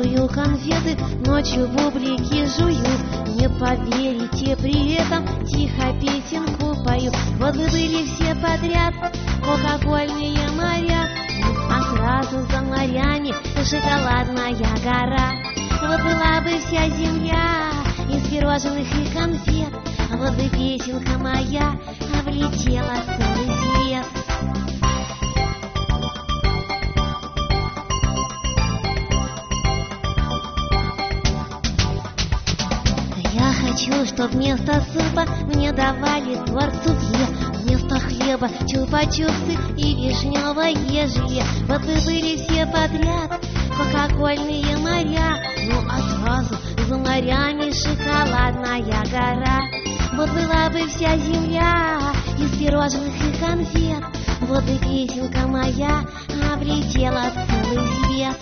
Кушаю конфеты, ночью бублики жую. Не поверите, при этом тихо песенку пою. Вот вы были все подряд, кока-кольные моря, а сразу за морями шоколадная гора. Вот была бы вся земля из пирожных и конфет, вот бы песенка моя облетела целый свет. Я хочу, чтоб вместо супа мне давали торт суфле, вместо хлеба чупа-чупсы и вишневое желе. Вот вы были все подряд, кока-кольные моря, ну а сразу за морями шоколадная гора. Вот была бы вся земля из пирожных и конфет, вот и песенка моя облетела целый свет.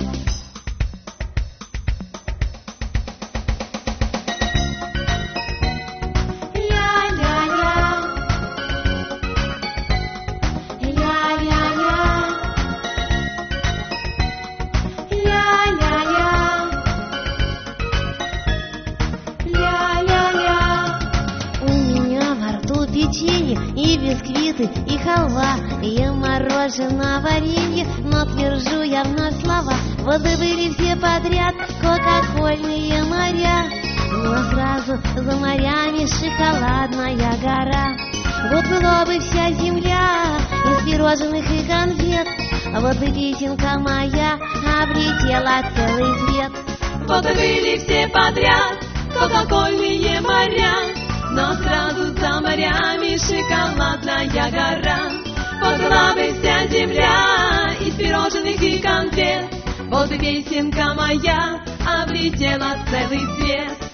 Печенье и бисквиты, и халва, и мороженое, варенье, но твержу я вновь слова. Вот бы были все подряд кока-кольные моря, но сразу за морями шоколадная гора. Вот была бы вся земля из пирожных и конфет, вот бы песенка моя облетела целый свет. Вот бы были все подряд кока-кольные моря, но сразу за морями шоколадная гора. Вот была бы вся земля из пирожных и конфет, вот и песенка моя облетела целый свет.